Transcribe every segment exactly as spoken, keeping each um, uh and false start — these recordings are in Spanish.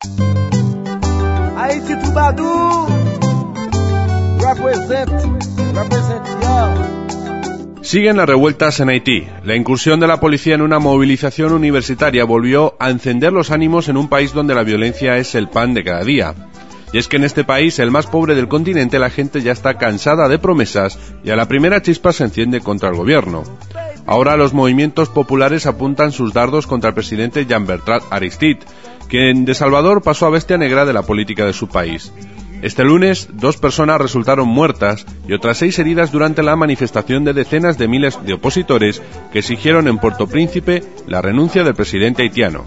Haiti Troubadou, represent, represent y'all. Siguen las revueltas en Haití. La incursión de la policía en una movilización universitaria volvió a encender los ánimos en un país donde la violencia es el pan de cada día. Y es que en este país, el más pobre del continente, la gente ya está cansada de promesas y a la primera chispa se enciende contra el gobierno. Ahora los movimientos populares apuntan sus dardos contra el presidente Jean-Bertrand Aristide, quien de Salvador pasó a bestia negra de la política de su país. Este lunes, dos personas resultaron muertas y otras seis heridas durante la manifestación de decenas de miles de opositores que exigieron en Puerto Príncipe la renuncia del presidente haitiano.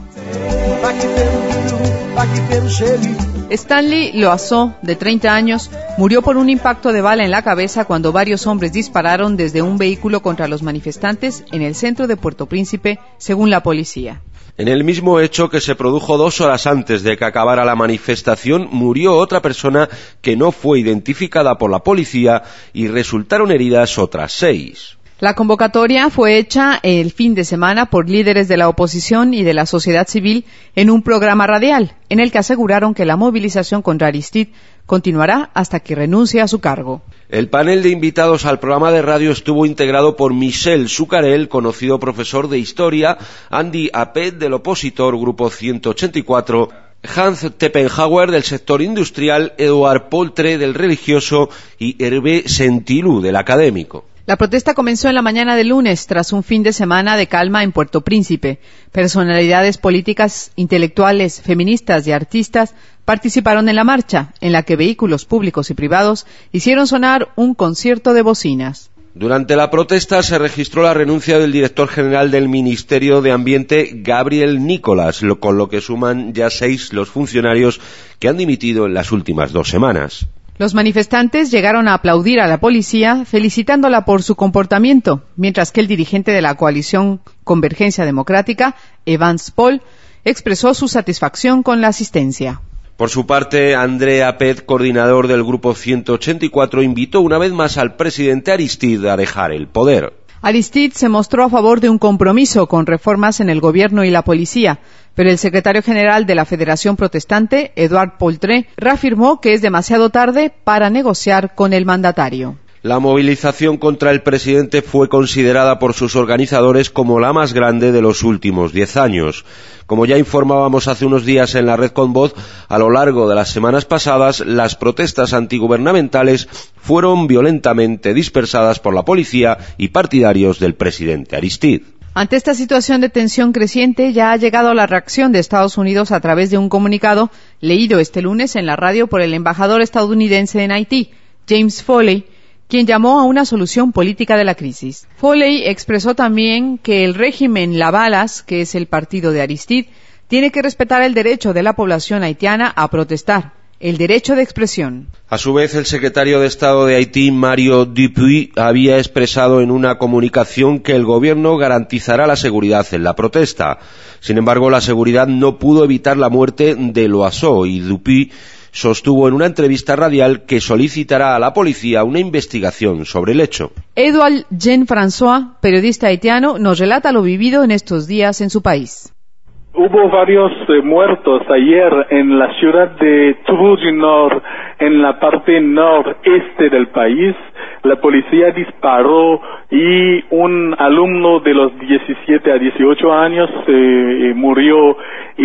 Stanley Loazo, de treinta años, murió por un impacto de bala en la cabeza cuando varios hombres dispararon desde un vehículo contra los manifestantes en el centro de Puerto Príncipe, según la policía. En el mismo hecho que se produjo dos horas antes de que acabara la manifestación, murió otra persona que no fue identificada por la policía y resultaron heridas otras seis. La convocatoria fue hecha el fin de semana por líderes de la oposición y de la sociedad civil en un programa radial, en el que aseguraron que la movilización contra Aristide continuará hasta que renuncie a su cargo. El panel de invitados al programa de radio estuvo integrado por Michel Zuccarel, conocido profesor de historia, Andy Apet, del opositor Grupo ciento ochenta y cuatro, Hans Teppenhauer, del sector industrial, Edouard Poltre, del religioso, y Hervé Sentilú, del académico. La protesta comenzó en la mañana del lunes, tras un fin de semana de calma en Puerto Príncipe. Personalidades políticas, intelectuales, feministas y artistas participaron en la marcha, en la que vehículos públicos y privados hicieron sonar un concierto de bocinas. Durante la protesta se registró la renuncia del director general del Ministerio de Ambiente, Gabriel Nicolás, lo, con lo que suman ya seis los funcionarios que han dimitido en las últimas dos semanas. Los manifestantes llegaron a aplaudir a la policía, felicitándola por su comportamiento, mientras que el dirigente de la coalición Convergencia Democrática, Evans Paul, expresó su satisfacción con la asistencia. Por su parte, André Apet, coordinador del Grupo ciento ochenta y cuatro, invitó una vez más al presidente Aristide a dejar el poder. Aristide se mostró a favor de un compromiso con reformas en el gobierno y la policía, pero el secretario general de la Federación Protestante, Edouard Poltre, reafirmó que es demasiado tarde para negociar con el mandatario. La movilización contra el presidente fue considerada por sus organizadores como la más grande de los últimos diez años. Como ya informábamos hace unos días en la Red con Voz, a lo largo de las semanas pasadas, las protestas antigubernamentales fueron violentamente dispersadas por la policía y partidarios del presidente Aristide. Ante esta situación de tensión creciente, ya ha llegado la reacción de Estados Unidos a través de un comunicado leído este lunes en la radio por el embajador estadounidense en Haití, James Foley, quien llamó a una solución política de la crisis. Foley expresó también que el régimen Lavalas, que es el partido de Aristide, tiene que respetar el derecho de la población haitiana a protestar, el derecho de expresión. A su vez, el secretario de Estado de Haití, Mario Dupuy, había expresado en una comunicación que el gobierno garantizará la seguridad en la protesta. Sin embargo, la seguridad no pudo evitar la muerte de Loazo, y Dupuy sostuvo en una entrevista radial que solicitará a la policía una investigación sobre el hecho. Edouard Jean-François, periodista haitiano, nos relata lo vivido en estos días en su país. Hubo varios eh, muertos ayer en la ciudad de Trou-du-Nord, en la parte noreste del país. La policía disparó y un alumno de los diecisiete a dieciocho años eh, murió,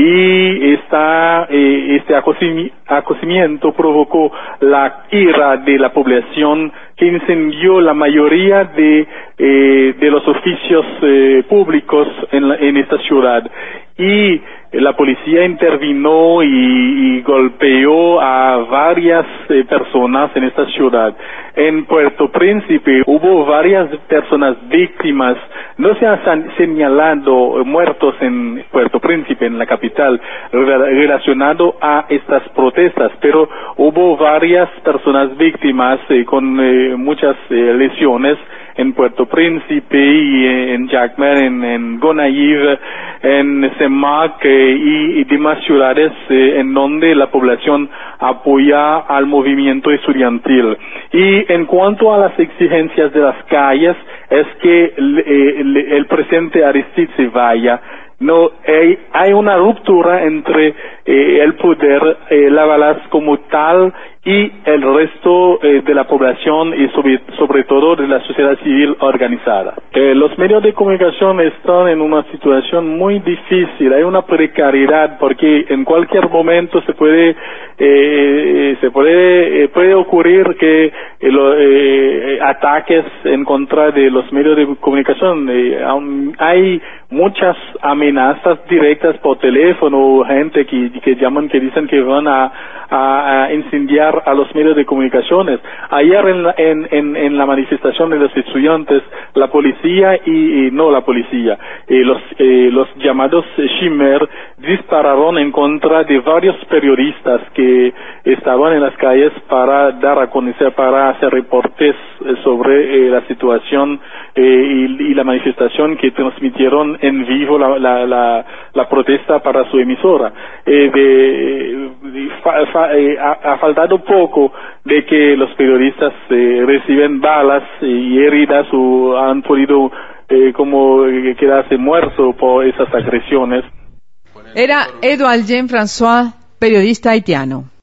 y esta, eh, este acosamiento provocó la ira de la población, que incendió la mayoría de, eh, de los oficios eh, públicos en, la, en esta ciudad. Y la policía intervino y, y golpeó a varias eh, personas en esta ciudad. En Puerto Príncipe hubo varias personas víctimas. No se han señalado muertos en Puerto Príncipe, en la capital, relacionado a estas protestas, pero hubo varias personas víctimas eh, con eh, muchas eh, lesiones en Puerto Príncipe y en Jacmel, en, en Gonaïves, en Semac eh, y, y demás ciudades eh, en donde la población apoya al movimiento estudiantil. Y en cuanto a las exigencias de las calles, es que el, el, el presidente Aristide se vaya, no hay, hay una ruptura entre eh, el poder, eh, la balanza como tal y el resto eh, de la población y sobre, sobre todo de la sociedad civil organizada. Eh, los medios de comunicación están en una situación muy difícil, hay una precariedad porque en cualquier momento se puede eh, se puede eh, puede ocurrir que eh, lo, eh, ataques en contra de los medios de comunicación. Eh, hay muchas amenazas directas por teléfono, gente que, que llaman, que dicen que van a, a, a incendiar a los medios de comunicaciones. Ayer en la, en, en, en la manifestación de los estudiantes, la policía y, y no la policía, eh, los, eh, los llamados Shimmer dispararon en contra de varios periodistas que estaban en las calles para dar a conocer, para hacer reportes sobre eh, la situación eh, y, y la manifestación que transmitieron en vivo la, la, la, la protesta para su emisora. Eh, de, de, fa, fa, eh, ha, ha faltado poco de que los periodistas eh, reciben balas y heridas o han podido eh, como eh, quedarse muertos por esas agresiones. Era Edouard Jean-François, periodista haitiano.